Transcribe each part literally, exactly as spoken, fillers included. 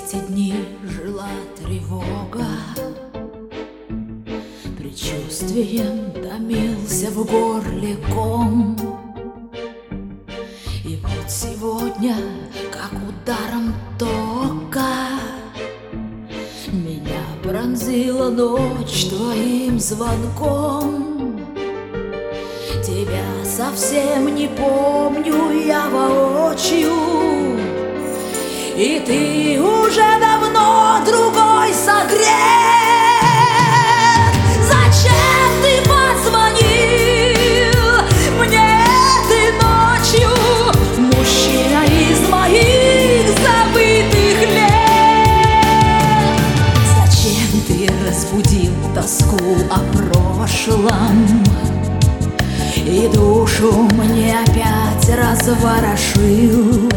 эти дни жила тревога, предчувствием томился в горле ком. И вот сегодня, как ударом тока, меня пронзила ночь твоим звонком. Тебя совсем не помню я воочию, и ты уже давно другой согрет. Зачем ты позвонил мне этой ночью, мужчина из моих забытых лет? Зачем ты разбудил тоску о прошлом и душу мне опять разворошил?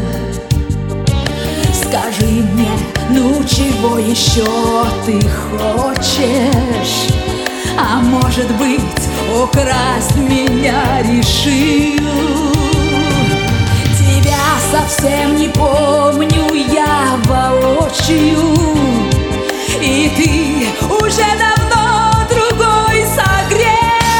Скажи мне, ну чего еще ты хочешь? А может быть, украсть меня решил? Тебя совсем не помню я воочию, и ты уже давно другой согрет.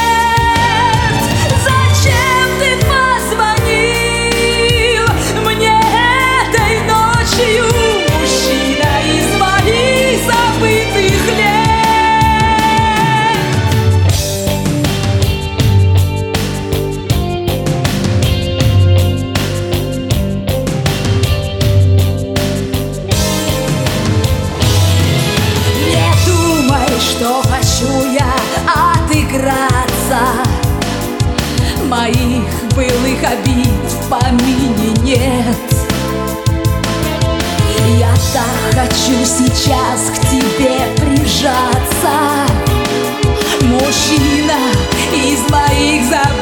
Что хочу я отыграться, моих былых обид в помине нет. Я так хочу сейчас к тебе прижаться, мужчина из моих забот.